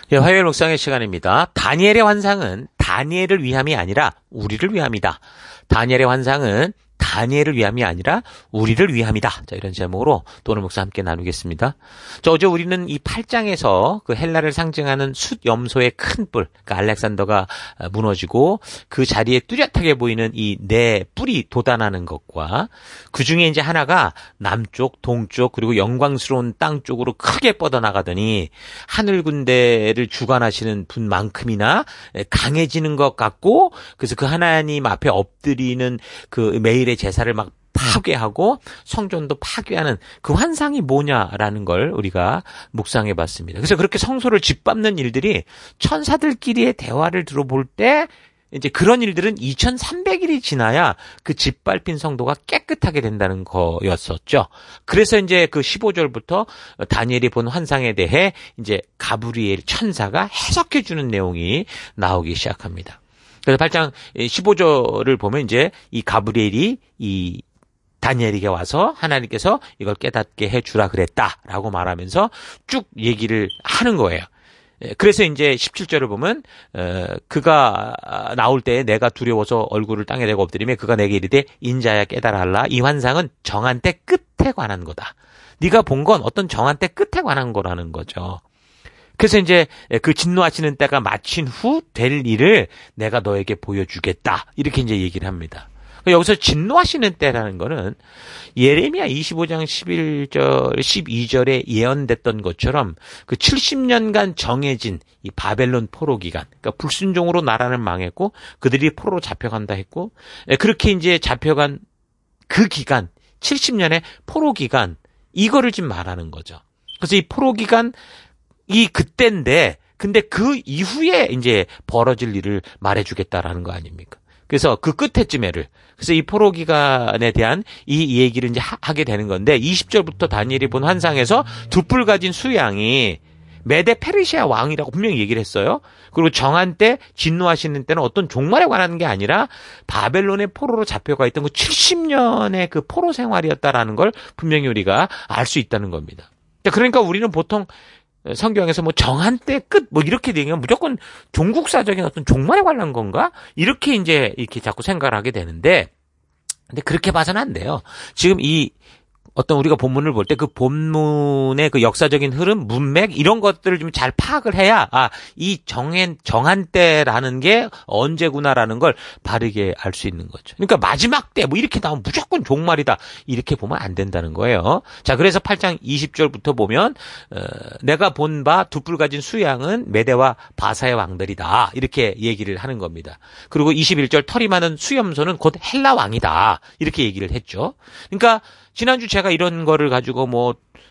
예, 화요일 묵상의 시간입니다. 다니엘의 환상은 다니엘을 위함이 아니라 우리를 위함이다. 다니엘의 환상은 다니엘을 위함이 아니라 우리를 위함이다. 자, 이런 제목으로 또 오늘 묵상 함께 나누겠습니다. 어제 우리는 이 8장에서 그 헬라를 상징하는 숫염소의 큰 뿔, 그러니까 알렉산더가 무너지고 그 자리에 뚜렷하게 보이는 이 네 뿔이 돋아나는 것과 그 중에 이제 하나가 남쪽, 동쪽 그리고 영광스러운 땅 쪽으로 크게 뻗어나가더니 하늘 군대를 주관하시는 분만큼이나 강해지는 것 같고, 그래서 그 하나님 앞에 엎드리는 그 매일의 제사를 막 파괴하고 성전도 파괴하는 그 환상이 뭐냐라는 걸 우리가 묵상해 봤습니다. 그래서 그렇게 성소를 짓밟는 일들이 천사들끼리의 대화를 들어볼 때 이제 그런 일들은 2300일이 지나야 그 짓밟힌 성도가 깨끗하게 된다는 거였었죠. 그래서 이제 그 15절부터 다니엘이 본 환상에 대해 이제 가브리엘 천사가 해석해 주는 내용이 나오기 시작합니다. 그래서 8장 15절을 보면 이제 이 가브리엘이 이 다니엘에게 와서 하나님께서 이걸 깨닫게 해주라 그랬다라고 말하면서 쭉 얘기를 하는 거예요. 그래서 이제 17절을 보면 그가 나올 때 내가 두려워서 얼굴을 땅에 대고 엎드리며 그가 내게 이르되 인자야 깨달아 알라. 이 환상은 정한 때 끝에 관한 거다. 네가 본 건 어떤 정한 때 끝에 관한 거라는 거죠. 그래서 이제 그 진노하시는 때가 마친 후 될 일을 내가 너에게 보여주겠다. 이렇게 이제 얘기를 합니다. 여기서 진노하시는 때라는 거는 예레미야 25장 11절, 12절에 예언됐던 것처럼 그 70년간 정해진 이 바벨론 포로 기간, 그러니까 불순종으로 나라는 망했고 그들이 포로로 잡혀간다 했고, 그렇게 이제 잡혀간 그 기간, 70년의 포로 기간, 이거를 지금 말하는 거죠. 그래서 이 포로 기간, 이 그때인데, 근데 그 이후에 이제 벌어질 일을 말해주겠다라는 거 아닙니까? 그래서 그 끝에쯤에를, 그래서 이 포로 기간에 대한 이 얘기를 이제 하게 되는 건데, 20절부터 다니엘이 본 환상에서 두 뿔 가진 수양이 메데 페르시아 왕이라고 분명히 얘기를 했어요. 그리고 정한 때, 진노하시는 때는 어떤 종말에 관한 게 아니라 바벨론의 포로로 잡혀가 있던 그 70년의 그 포로 생활이었다라는 걸 분명히 우리가 알 수 있다는 겁니다. 그러니까 우리는 보통 성경에서 뭐 정한 때 끝 뭐 이렇게 되면 무조건 종국사적인 어떤 종말에 관한 건가? 이렇게 이제 이렇게 자꾸 생각을 하게 되는데, 근데 그렇게 봐서는 안 돼요. 지금 이 어떤 우리가 본문을 볼 때 그 본문의 그 역사적인 흐름, 문맥 이런 것들을 좀 잘 파악을 해야 이 정한 때라는 게 언제구나라는 걸 바르게 알 수 있는 거죠. 그러니까 마지막 때 뭐 이렇게 나오면 무조건 종말이다 이렇게 보면 안 된다는 거예요. 자, 그래서 8장 20절부터 보면 내가 본 바 두 뿔 가진 수양은 메대와 바사의 왕들이다 이렇게 얘기를 하는 겁니다. 그리고 21절 털이 많은 수염소는 곧 헬라 왕이다 이렇게 얘기를 했죠. 그러니까 지난주 제가 이런 거를 가지고 뭐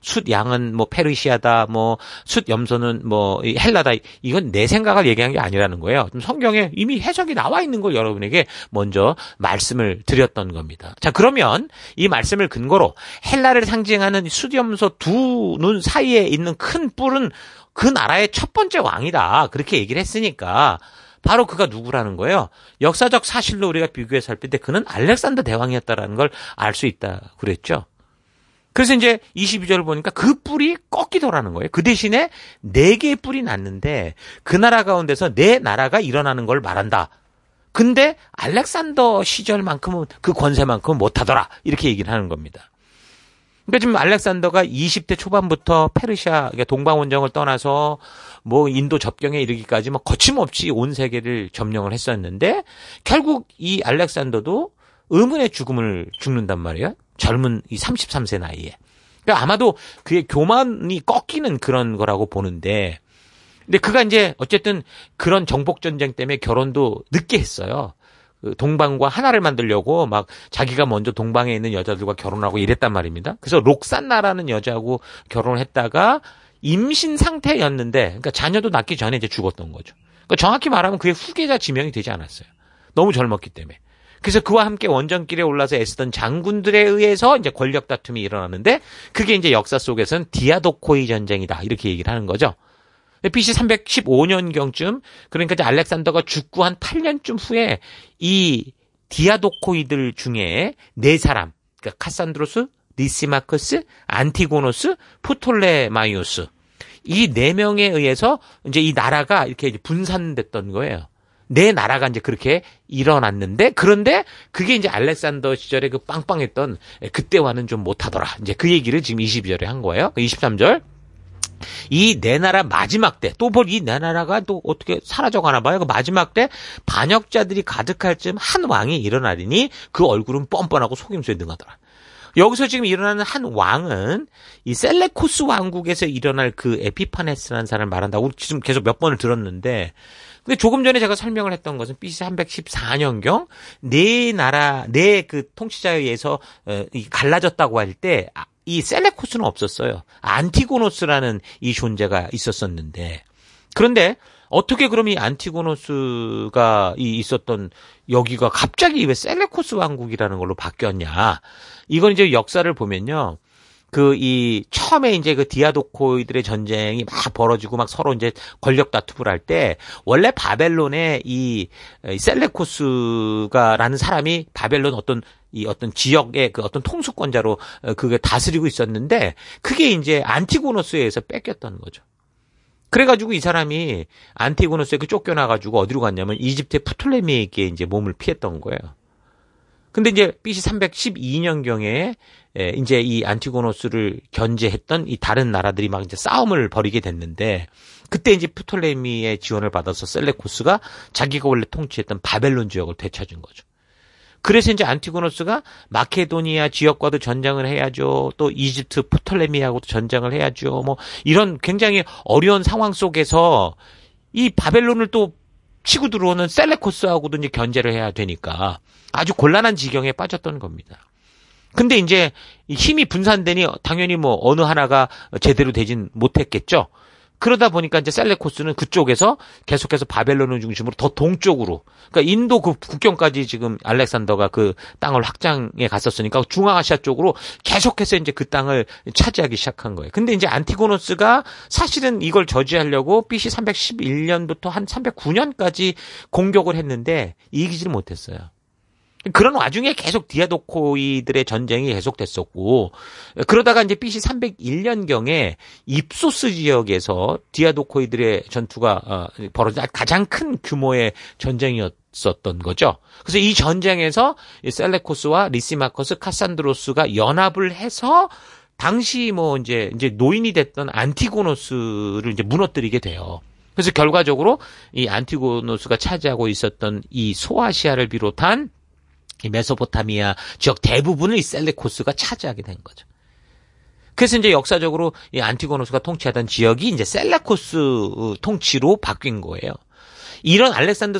숫양은 뭐 페르시아다, 뭐 숫염소는 뭐 헬라다, 이건 내 생각을 얘기한 게 아니라는 거예요. 성경에 이미 해석이 나와 있는 걸 여러분에게 먼저 말씀을 드렸던 겁니다. 자, 그러면 이 말씀을 근거로 헬라를 상징하는 숫염소 두 눈 사이에 있는 큰 뿔은 그 나라의 첫 번째 왕이다 그렇게 얘기를 했으니까 바로 그가 누구라는 거예요. 역사적 사실로 우리가 비교해서 살 때 그는 알렉산더 대왕이었다라는 걸 알 수 있다 그랬죠. 그래서 이제 22절을 보니까 그 뿔이 꺾이더라는 거예요. 그 대신에 4개의 뿔이 났는데 그 나라 가운데서 내 나라가 일어나는 걸 말한다. 근데 알렉산더 시절만큼은 그 권세만큼은 못하더라 이렇게 얘기를 하는 겁니다. 그러니까 지금 알렉산더가 20대 초반부터 페르시아, 그러니까 동방원정을 떠나서 뭐 인도 접경에 이르기까지 뭐 거침없이 온 세계를 점령을 했었는데 결국 이 알렉산더도 의문의 죽음을 죽는단 말이에요. 젊은 이 33세 나이에. 그러니까 아마도 그의 교만이 꺾이는 그런 거라고 보는데, 근데 그가 이제 어쨌든 그런 정복전쟁 때문에 결혼도 늦게 했어요. 동방과 하나를 만들려고 막 자기가 먼저 동방에 있는 여자들과 결혼하고 이랬단 말입니다. 그래서 록산나라는 여자하고 결혼을 했다가 임신 상태였는데, 그러니까 자녀도 낳기 전에 이제 죽었던 거죠. 그러니까 정확히 말하면 그의 후계자 지명이 되지 않았어요. 너무 젊었기 때문에. 그래서 그와 함께 원정길에 올라서 애쓰던 장군들에 의해서 이제 권력 다툼이 일어나는데, 그게 이제 역사 속에서는 디아도코이 전쟁이다 이렇게 얘기를 하는 거죠. BC 315년경쯤, 그러니까 이제 알렉산더가 죽고 한 8년쯤 후에 이 디아도코이들 중에 4사람, 그러니까 카산드로스, 리시마크스, 안티고노스, 프톨레마이오스, 이 4명에 의해서 이제 이 나라가 이렇게 분산됐던 거예요. 네 나라가 이제 그렇게 일어났는데, 그런데 그게 이제 알렉산더 시절에 그 빵빵했던 그때와는 좀 못하더라. 이제 그 얘기를 지금 22절에 한 거예요. 23절. 이 네 나라 마지막 때, 또 이 네 나라가 또 어떻게 사라져가나 봐요. 그 마지막 때 반역자들이 가득할 즈음 한 왕이 일어나리니 그 얼굴은 뻔뻔하고 속임수에 능하더라. 여기서 지금 일어나는 한 왕은 이 셀레코스 왕국에서 일어날 그 에피파네스라는 사람을 말한다고 지금 계속 몇 번을 들었는데, 근데 조금 전에 제가 설명을 했던 것은 BC 314년경 네 나라, 네 그 통치자에 의해서 갈라졌다고 할 때 이 셀레코스는 없었어요. 안티고노스라는 이 존재가 있었었는데, 그런데 어떻게 그럼 이 안티고노스가 있었던 여기가 갑자기 왜 셀레코스 왕국이라는 걸로 바뀌었냐? 이건 이제 역사를 보면요. 처음에 이제 그 디아도코이들의 전쟁이 막 벌어지고 막 서로 이제 권력 다툼을 할 때, 원래 바벨론의 이 셀레코스가라는 사람이 바벨론 어떤 지역의 그 어떤 통수권자로 그게 다스리고 있었는데, 그게 이제 안티고노스에 의해서 뺏겼던 거죠. 그래가지고 이 사람이 안티고노스에 쫓겨나가지고 어디로 갔냐면 이집트의 프톨레미에게 이제 몸을 피했던 거예요. 근데 이제 BC 312년경에 이제 이 안티고노스를 견제했던 이 다른 나라들이 막 이제 싸움을 벌이게 됐는데, 그때 이제 프톨레미의 지원을 받아서 셀레코스가 자기가 원래 통치했던 바벨론 지역을 되찾은 거죠. 그래서 이제 안티고노스가 마케도니아 지역과도 전쟁을 해야죠. 또 이집트 프톨레미하고도 전쟁을 해야죠. 뭐 이런 굉장히 어려운 상황 속에서 이 바벨론을 또 치고 들어오는 셀레코스하고도 이제 견제를 해야 되니까 아주 곤란한 지경에 빠졌던 겁니다. 근데 이제 힘이 분산되니 당연히 뭐 어느 하나가 제대로 되진 못했겠죠. 그러다 보니까 이제 셀레코스는 그쪽에서 계속해서 바벨론을 중심으로 더 동쪽으로, 그러니까 인도 그 국경까지 지금 알렉산더가 그 땅을 확장해 갔었으니까 중앙아시아 쪽으로 계속해서 이제 그 땅을 차지하기 시작한 거예요. 근데 이제 안티고노스가 사실은 이걸 저지하려고 BC 311년부터 한 309년까지 공격을 했는데 이기지를 못했어요. 그런 와중에 계속 디아도코이들의 전쟁이 계속됐었고, 그러다가 이제 BC 301년경에 입소스 지역에서 디아도코이들의 전투가 벌어진 가장 큰 규모의 전쟁이었었던 거죠. 그래서 이 전쟁에서 셀레코스와 리시마커스, 카산드로스가 연합을 해서 당시 뭐 이제 노인이 됐던 안티고노스를 이제 무너뜨리게 돼요. 그래서 결과적으로 이 안티고노스가 차지하고 있었던 이 소아시아를 비롯한 이 메소포타미아 지역 대부분을 이 셀레코스가 차지하게 된 거죠. 그래서 이제 역사적으로 이 안티고노스가 통치하던 지역이 이제 셀레코스 통치로 바뀐 거예요. 이런 알렉산더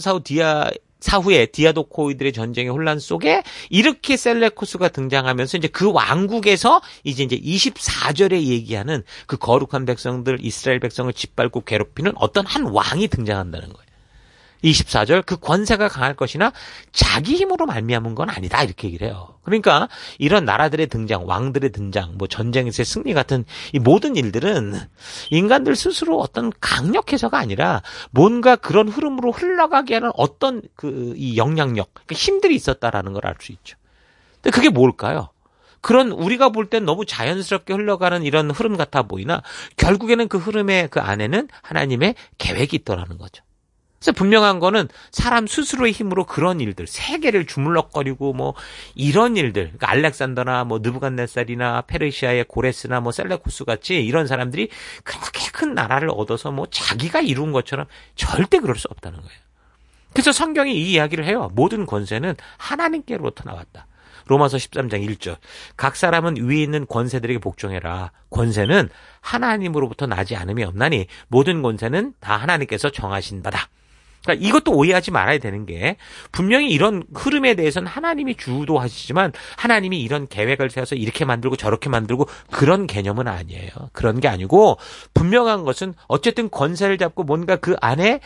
사후에 디아도코이들의 전쟁의 혼란 속에 이렇게 셀레코스가 등장하면서 이제 그 왕국에서 이제 24절에 얘기하는 그 거룩한 백성들, 이스라엘 백성을 짓밟고 괴롭히는 어떤 한 왕이 등장한다는 거예요. 24절, 그 권세가 강할 것이나 자기 힘으로 말미암은 건 아니다, 이렇게 얘기를 해요. 그러니까 이런 나라들의 등장, 왕들의 등장, 뭐 전쟁에서의 승리 같은 이 모든 일들은 인간들 스스로 어떤 강력해서가 아니라 뭔가 그런 흐름으로 흘러가게 하는 어떤 이 영향력, 그러니까 힘들이 있었다라는 걸 알 수 있죠. 근데 그게 뭘까요? 그런 우리가 볼 땐 너무 자연스럽게 흘러가는 이런 흐름 같아 보이나 결국에는 그 흐름의 그 안에는 하나님의 계획이 있더라는 거죠. 그래서 분명한 거는 사람 스스로의 힘으로 그런 일들, 세계를 주물럭거리고 뭐 이런 일들, 그러니까 알렉산더나 뭐 느부갓네살이나 페르시아의 고레스나 뭐 셀레코스 같이 이런 사람들이 그렇게 큰 나라를 얻어서 뭐 자기가 이룬 것처럼 절대 그럴 수 없다는 거예요. 그래서 성경이 이 이야기를 해요. 모든 권세는 하나님께로부터 나왔다. 로마서 13장 1절. 각 사람은 위에 있는 권세들에게 복종해라. 권세는 하나님으로부터 나지 않음이 없나니 모든 권세는 다 하나님께서 정하신 바다. 그러니까 이것도 오해하지 말아야 되는 게, 분명히 이런 흐름에 대해서는 하나님이 주도하시지만 하나님이 이런 계획을 세워서 이렇게 만들고 저렇게 만들고 그런 개념은 아니에요. 그런 게 아니고 분명한 것은 어쨌든 권세를 잡고 뭔가 그 안에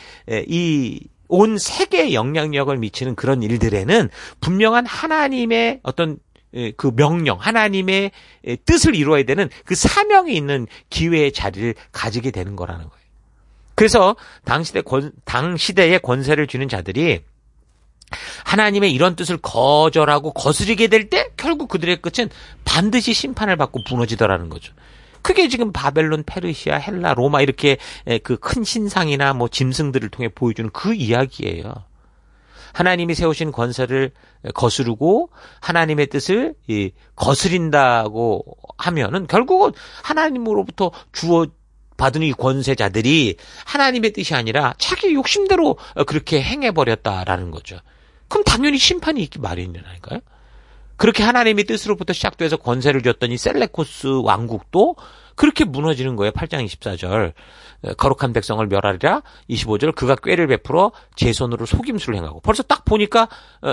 이 온 세계에 영향력을 미치는 그런 일들에는 분명한 하나님의 어떤 그 명령, 하나님의 뜻을 이루어야 되는 그 사명이 있는 기회의 자리를 가지게 되는 거라는 거예요. 그래서 당시대의 권세를 쥐는 자들이 하나님의 이런 뜻을 거절하고 거스르게 될 때 결국 그들의 끝은 반드시 심판을 받고 무너지더라는 거죠. 그게 지금 바벨론, 페르시아, 헬라, 로마 이렇게 그 큰 신상이나 뭐 짐승들을 통해 보여주는 그 이야기예요. 하나님이 세우신 권세를 거스르고 하나님의 뜻을 거스린다고 하면은 결국은 하나님으로부터 주어 받은 이 권세자들이 하나님의 뜻이 아니라 자기 욕심대로 그렇게 행해버렸다라는 거죠. 그럼 당연히 심판이 있기 마련이라니까요. 그렇게 하나님의 뜻으로부터 시작돼서 권세를 줬더니 셀레코스 왕국도 그렇게 무너지는 거예요. 8장 24절. 거룩한 백성을 멸하리라. 25절. 그가 꾀를 베풀어 제 손으로 속임수를 행하고. 벌써 딱 보니까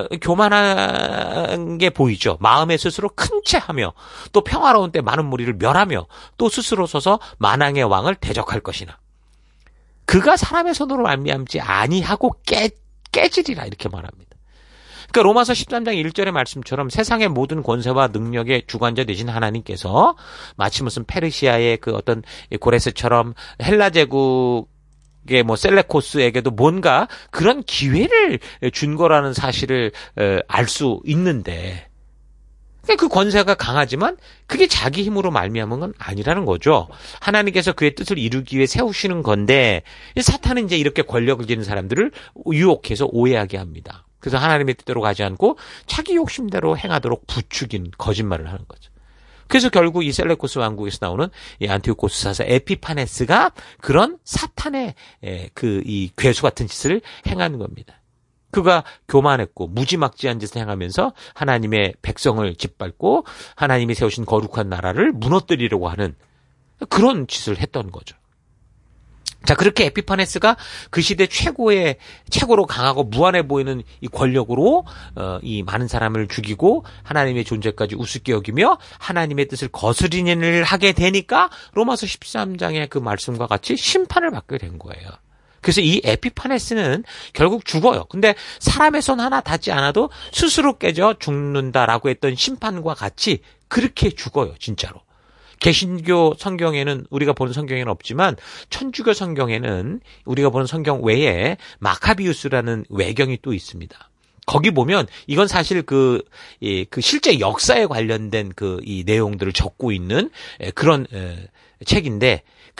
교만한 게 보이죠. 마음에 스스로 큰 채하며 또 평화로운 때 많은 무리를 멸하며 또 스스로 서서 만왕의 왕을 대적할 것이나. 그가 사람의 손으로 말미암지 아니하고 깨지리라 이렇게 말합니다. 그러니까 로마서 13장 1절의 말씀처럼 세상의 모든 권세와 능력의 주관자 되신 하나님께서 마치 무슨 페르시아의 그 어떤 고레스처럼 헬라 제국의 뭐 셀레코스에게도 뭔가 그런 기회를 준 거라는 사실을 알 수 있는데 그 권세가 강하지만 그게 자기 힘으로 말미암은 건 아니라는 거죠. 하나님께서 그의 뜻을 이루기 위해 세우시는 건데 사탄은 이제 이렇게 권력을 지닌 사람들을 유혹해서 오해하게 합니다. 그래서 하나님의 뜻대로 가지 않고 자기 욕심대로 행하도록 부추긴 거짓말을 하는 거죠. 그래서 결국 이 셀레코스 왕국에서 나오는 이 안티오코스 사사 에피파네스가 그런 사탄의 이 괴수 같은 짓을 행하는 겁니다. 그가 교만했고 무지막지한 짓을 행하면서 하나님의 백성을 짓밟고 하나님이 세우신 거룩한 나라를 무너뜨리려고 하는 그런 짓을 했던 거죠. 자, 그렇게 에피파네스가 그 시대 최고로 강하고 무한해 보이는 이 권력으로 이 많은 사람을 죽이고 하나님의 존재까지 우습게 여기며 하나님의 뜻을 거스리는 일을 하게 되니까 로마서 13장의 그 말씀과 같이 심판을 받게 된 거예요. 그래서 이 에피파네스는 결국 죽어요. 근데 사람의 손 하나 닿지 않아도 스스로 깨져 죽는다라고 했던 심판과 같이 그렇게 죽어요, 진짜로. 개신교 성경에는 우리가 보는 성경에는 없지만 천주교 성경에는 우리가 보는 성경 외에 마카비우스라는 외경이 또 있습니다. 거기 보면 이건 사실 그 실제 역사에 관련된 이 내용들을 적고 있는 그런 책인데 그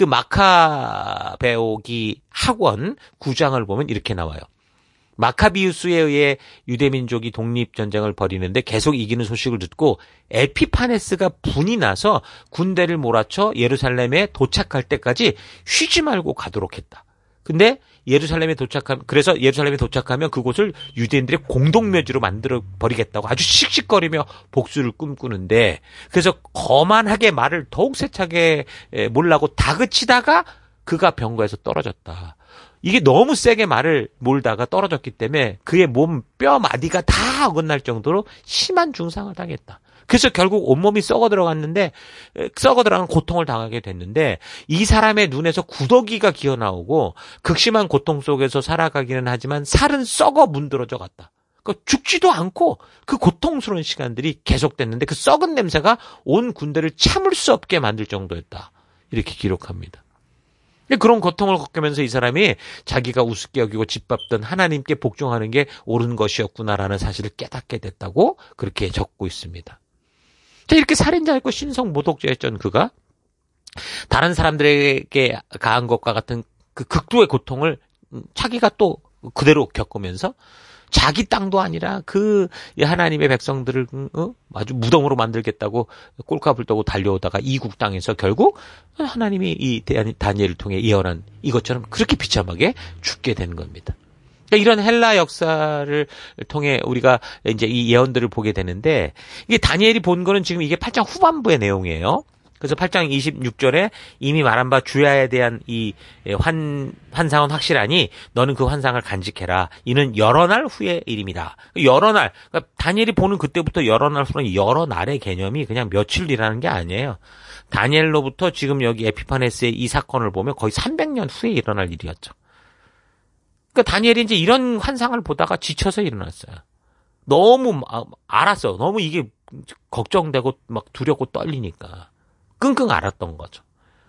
마카베오기 학원 9장을 보면 이렇게 나와요. 마카비우스에 의해 유대민족이 독립전쟁을 벌이는데 계속 이기는 소식을 듣고 에피파네스가 분이 나서 군대를 몰아쳐 예루살렘에 도착할 때까지 쉬지 말고 가도록 했다. 근데 그래서 예루살렘에 도착하면 그곳을 유대인들의 공동묘지로 만들어 버리겠다고 아주 씩씩거리며 복수를 꿈꾸는데 그래서 거만하게 말을 더욱 세차게 몰라고 다그치다가 그가 병거에서 떨어졌다. 이게 너무 세게 말을 몰다가 떨어졌기 때문에 그의 몸 뼈 마디가 다 어긋날 정도로 심한 중상을 당했다. 그래서 결국 온몸이 썩어 들어간 고통을 당하게 됐는데 이 사람의 눈에서 구더기가 기어나오고 극심한 고통 속에서 살아가기는 하지만 살은 썩어 문드러져 갔다. 그러니까 죽지도 않고 그 고통스러운 시간들이 계속됐는데 그 썩은 냄새가 온 군대를 참을 수 없게 만들 정도였다. 이렇게 기록합니다. 그런 고통을 겪으면서 이 사람이 자기가 우습게 여기고 짓밟던 하나님께 복종하는 게 옳은 것이었구나라는 사실을 깨닫게 됐다고 그렇게 적고 있습니다. 자, 이렇게 살인자였고 신성모독죄였던 그가 다른 사람들에게 가한 것과 같은 그 극도의 고통을 자기가 또 그대로 겪으면서 자기 땅도 아니라 그 하나님의 백성들을 아주 무덤으로 만들겠다고 꼴값을 떠고 달려오다가 이국 땅에서 결국 하나님이 이 다니엘을 통해 예언한 이것처럼 그렇게 비참하게 죽게 된 겁니다. 그러니까 이런 헬라 역사를 통해 우리가 이제 이 예언들을 보게 되는데 이게 다니엘이 본 거는 지금 이게 8장 후반부의 내용이에요. 그래서 8장 26절에 이미 말한 바 주야에 대한 이 환상은 확실하니 너는 그 환상을 간직해라. 이는 여러 날 후의 일입니다. 여러 날, 그러니까 다니엘이 보는 그때부터 여러 날 후는 여러 날의 개념이 그냥 며칠이라는 게 아니에요. 다니엘로부터 지금 여기 에피파네스의 이 사건을 보면 거의 300년 후에 일어날 일이었죠. 그러니까 다니엘이 이제 이런 환상을 보다가 지쳐서 일어났어요. 너무 알았어. 너무 이게 걱정되고 막 두렵고 떨리니까. 끙끙 앓았던 거죠.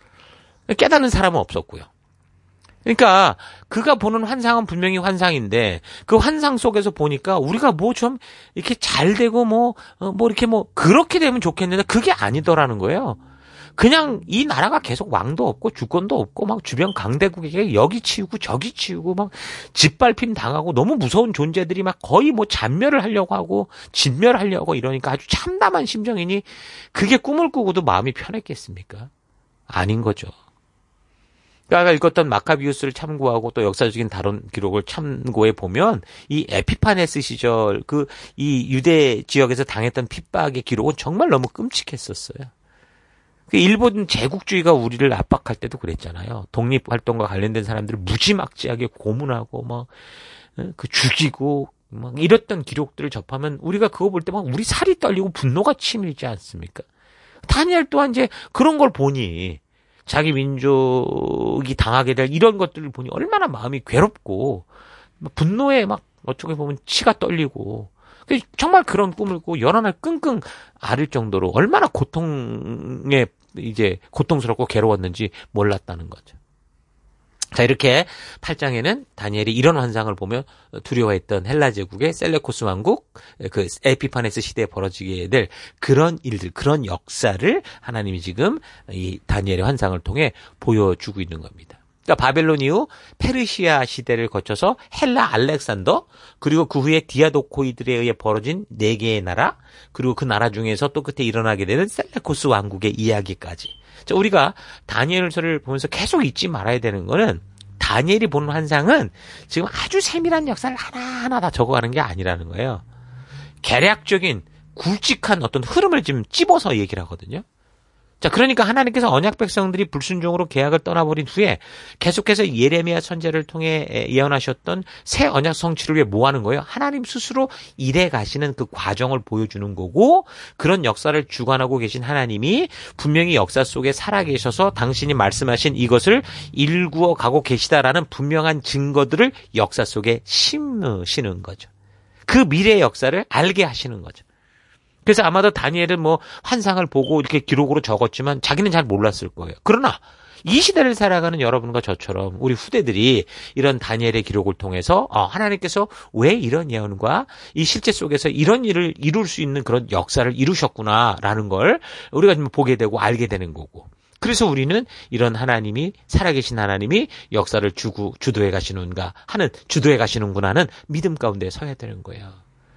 깨닫는 사람은 없었고요. 그러니까 그가 보는 환상은 분명히 환상인데 그 환상 속에서 보니까 우리가 뭐 좀 이렇게 잘 되고 뭐 이렇게 그렇게 되면 좋겠는데 그게 아니더라는 거예요. 그냥 이 나라가 계속 왕도 없고 주권도 없고 막 주변 강대국에게 여기 치우고 저기 치우고 막 짓밟힘 당하고 너무 무서운 존재들이 막 거의 뭐 잔멸을 하려고 하고 진멸하려고 이러니까 아주 참담한 심정이니 그게 꿈을 꾸고도 마음이 편했겠습니까? 아닌 거죠. 아까 읽었던 마카비우스를 참고하고 또 역사적인 다른 기록을 참고해 보면 이 에피파네스 시절 이 유대 지역에서 당했던 핍박의 기록은 정말 너무 끔찍했었어요. 일본 제국주의가 우리를 압박할 때도 그랬잖아요. 독립활동과 관련된 사람들을 무지막지하게 고문하고 막 죽이고 막 이랬던 기록들을 접하면 우리가 그거 볼 때 막 우리 살이 떨리고 분노가 치밀지 않습니까? 다니엘 또한 이제 그런 걸 보니 자기 민족이 당하게 될 이런 것들을 보니 얼마나 마음이 괴롭고 분노에 막 어떻게 보면 치가 떨리고 정말 그런 꿈을 꾸고 여러 날 끙끙 앓을 정도로 얼마나 고통스럽고 괴로웠는지 몰랐다는 거죠. 자, 이렇게 8장에는 다니엘이 이런 환상을 보며 두려워했던 헬라 제국의 셀레코스 왕국, 그 에피파네스 시대에 벌어지게 될 그런 일들, 그런 역사를 하나님이 지금 이 다니엘의 환상을 통해 보여주고 있는 겁니다. 그러니까 바벨론 이후 페르시아 시대를 거쳐서 헬라 알렉산더, 그리고 그 후에 디아도코이들에 의해 벌어진 4개의 나라, 그리고 그 나라 중에서 또 끝에 일어나게 되는 셀레코스 왕국의 이야기까지. 자, 우리가 다니엘서를 보면서 계속 잊지 말아야 되는 거는 다니엘이 보는 환상은 지금 아주 세밀한 역사를 하나하나 다 적어가는 게 아니라는 거예요. 개략적인 굵직한 어떤 흐름을 지금 찝어서 얘기를 하거든요. 자, 그러니까 하나님께서 언약 백성들이 불순종으로 계약을 떠나버린 후에 계속해서 예레미야 선지자를 통해 예언하셨던 새 언약 성취를 위해 뭐 하는 거예요? 하나님 스스로 일해 가시는 그 과정을 보여주는 거고, 그런 역사를 주관하고 계신 하나님이 분명히 역사 속에 살아계셔서 당신이 말씀하신 이것을 일구어 가고 계시다라는 분명한 증거들을 역사 속에 심으시는 거죠. 그 미래의 역사를 알게 하시는 거죠. 그래서 아마도 다니엘은 뭐 환상을 보고 이렇게 기록으로 적었지만 자기는 잘 몰랐을 거예요. 그러나 이 시대를 살아가는 여러분과 저처럼 우리 후대들이 이런 다니엘의 기록을 통해서 하나님께서 왜 이런 예언과 이 실제 속에서 이런 일을 이룰 수 있는 그런 역사를 이루셨구나라는 걸 우리가 좀 보게 되고 알게 되는 거고, 그래서 우리는 이런 하나님이, 살아계신 하나님이 역사를 주도해 가시는가 하는, 주도해 가시는구나 하는 믿음 가운데 서야 되는 거예요.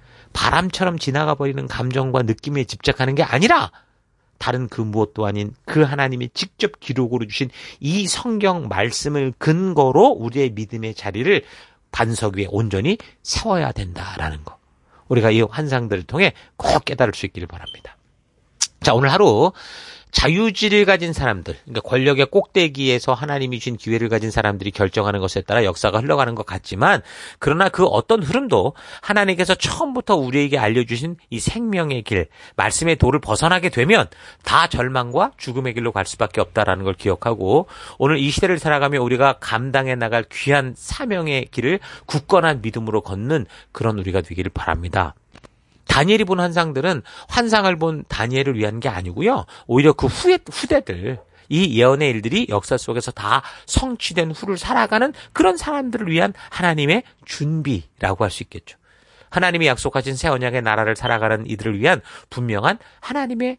바람처럼 지나가 버리는 감정과 느낌에 집착하는 게 아니라 다른 그 무엇도 아닌 그 하나님이 직접 기록으로 주신 이 성경 말씀을 근거로 우리의 믿음의 자리를 반석 위에 온전히 세워야 된다라는 거. 우리가 이 환상들을 통해 꼭 깨달을 수 있기를 바랍니다. 자, 오늘 하루 자유지를 가진 사람들, 그러니까 권력의 꼭대기에서 하나님이 주신 기회를 가진 사람들이 결정하는 것에 따라 역사가 흘러가는 것 같지만, 그러나 그 어떤 흐름도 하나님께서 처음부터 우리에게 알려주신 이 생명의 길, 말씀의 도를 벗어나게 되면 다 절망과 죽음의 길로 갈 수밖에 없다라는 걸 기억하고, 오늘 이 시대를 살아가며 우리가 감당해 나갈 귀한 사명의 길을 굳건한 믿음으로 걷는 그런 우리가 되기를 바랍니다. 다니엘이 본 환상들은 환상을 본 다니엘을 위한 게 아니고요. 오히려 그 후대들, 이 예언의 일들이 역사 속에서 다 성취된 후를 살아가는 그런 사람들을 위한 하나님의 준비라고 할 수 있겠죠. 하나님이 약속하신 새 언약의 나라를 살아가는 이들을 위한 분명한 하나님의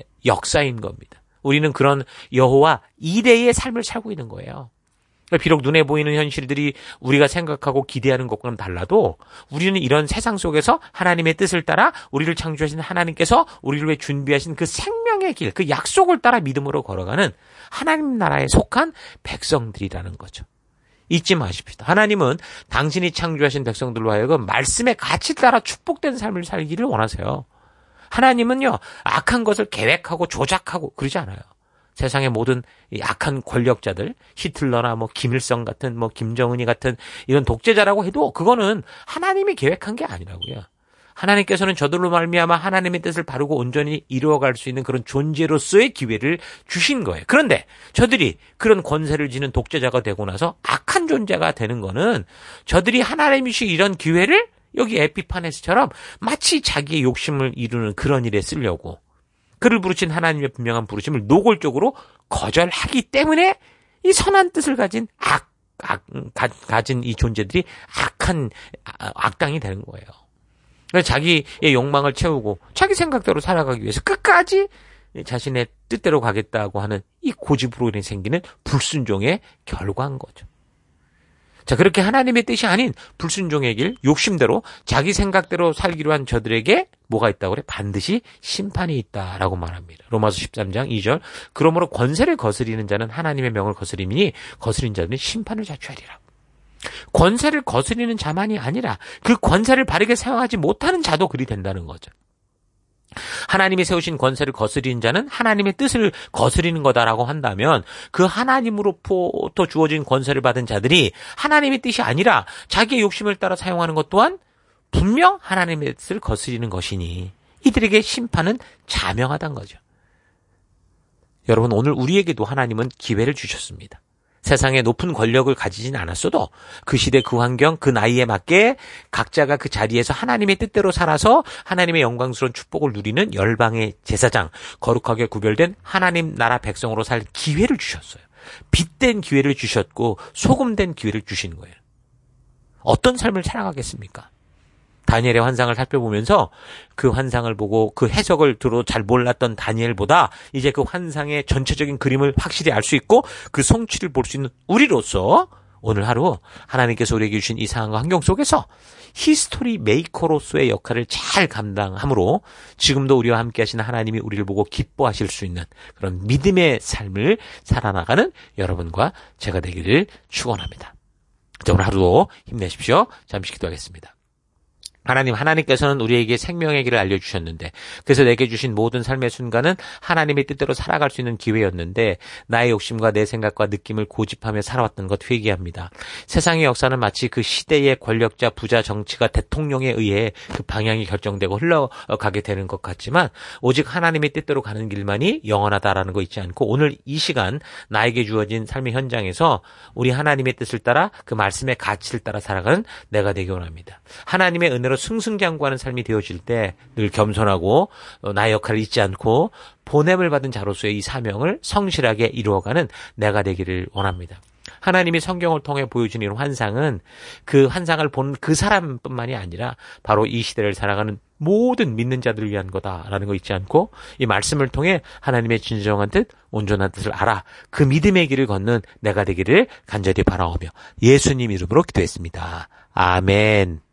역사인 겁니다. 우리는 그런 여호와 이레의 삶을 살고 있는 거예요. 비록 눈에 보이는 현실들이 우리가 생각하고 기대하는 것과는 달라도 우리는 이런 세상 속에서 하나님의 뜻을 따라 우리를 창조하신 하나님께서 우리를 위해 준비하신 그 생명의 길, 그 약속을 따라 믿음으로 걸어가는 하나님 나라에 속한 백성들이라는 거죠. 잊지 마십시다. 하나님은 당신이 창조하신 백성들로 하여금 말씀의 가치 따라 축복된 삶을 살기를 원하세요. 하나님은요, 악한 것을 계획하고 조작하고 그러지 않아요. 세상의 모든 악한 권력자들, 히틀러나 김일성 같은 김정은이 같은 이런 독재자라고 해도 그거는 하나님이 계획한 게 아니라고요. 하나님께서는 저들로 말미암아 하나님의 뜻을 바르고 온전히 이루어갈 수 있는 그런 존재로서의 기회를 주신 거예요. 그런데 저들이 그런 권세를 지닌 독재자가 되고 나서 악한 존재가 되는 거는 저들이 하나님이 주신 이런 기회를 여기 에피파네스처럼 마치 자기의 욕심을 이루는 그런 일에 쓰려고, 그를 부르신 하나님의 분명한 부르심을 노골적으로 거절하기 때문에 이 선한 뜻을 가진 가진 이 존재들이 악당이 되는 거예요. 그래서 자기의 욕망을 채우고 자기 생각대로 살아가기 위해서 끝까지 자신의 뜻대로 가겠다고 하는 이 고집으로 인해 생기는 불순종의 결과인 거죠. 자, 그렇게 하나님의 뜻이 아닌 불순종의 길, 욕심대로 자기 생각대로 살기로 한 저들에게 뭐가 있다고 그래? 반드시 심판이 있다라고 말합니다. 로마서 13장 2절. 그러므로 권세를 거스리는 자는 하나님의 명을 거스리니 거스린 자들은 심판을 자초하리라. 권세를 거스리는 자만이 아니라 그 권세를 바르게 사용하지 못하는 자도 그리 된다는 거죠. 하나님이 세우신 권세를 거스리는 자는 하나님의 뜻을 거스리는 거다라고 한다면 그 하나님으로부터 주어진 권세를 받은 자들이 하나님의 뜻이 아니라 자기의 욕심을 따라 사용하는 것 또한 분명 하나님의 뜻을 거스리는 것이니 이들에게 심판은 자명하다는 거죠. 여러분, 오늘 우리에게도 하나님은 기회를 주셨습니다. 세상에 높은 권력을 가지진 않았어도 그 시대, 그 환경, 그 나이에 맞게 각자가 그 자리에서 하나님의 뜻대로 살아서 하나님의 영광스러운 축복을 누리는 열방의 제사장, 거룩하게 구별된 하나님 나라 백성으로 살 기회를 주셨어요. 빛된 기회를 주셨고 소금된 기회를 주신 거예요. 어떤 삶을 살아가겠습니까? 다니엘의 환상을 살펴보면서 그 환상을 보고 그 해석을 들어 잘 몰랐던 다니엘보다 이제 그 환상의 전체적인 그림을 확실히 알 수 있고 그 성취를 볼 수 있는 우리로서 오늘 하루 하나님께서 우리에게 주신 이 상황과 환경 속에서 히스토리 메이커로서의 역할을 잘 감당함으로 지금도 우리와 함께 하시는 하나님이 우리를 보고 기뻐하실 수 있는 그런 믿음의 삶을 살아나가는 여러분과 제가 되기를 축원합니다. 오늘 하루도 힘내십시오. 잠시 기도하겠습니다. 하나님께서는 우리에게 생명의 길을 알려주셨는데 그래서 내게 주신 모든 삶의 순간은 하나님의 뜻대로 살아갈 수 있는 기회였는데 나의 욕심과 내 생각과 느낌을 고집하며 살아왔던 것 회개합니다. 세상의 역사는 마치 그 시대의 권력자, 부자, 정치가 대통령에 의해 그 방향이 결정되고 흘러가게 되는 것 같지만 오직 하나님의 뜻대로 가는 길만이 영원하다라는 거 잊지 않고 오늘 이 시간 나에게 주어진 삶의 현장에서 우리 하나님의 뜻을 따라 그 말씀의 가치를 따라 살아가는 내가 되기 원합니다. 하나님의 은혜로 승승장구하는 삶이 되어질 때 늘 겸손하고 나의 역할을 잊지 않고 보냄을 받은 자로서의 이 사명을 성실하게 이루어가는 내가 되기를 원합니다. 하나님이 성경을 통해 보여주는 이런 환상은 그 환상을 본 그 사람뿐만이 아니라 바로 이 시대를 살아가는 모든 믿는 자들을 위한 거다라는 거 잊지 않고 이 말씀을 통해 하나님의 진정한 뜻, 온전한 뜻을 알아 그 믿음의 길을 걷는 내가 되기를 간절히 바라오며 예수님 이름으로 기도했습니다. 아멘.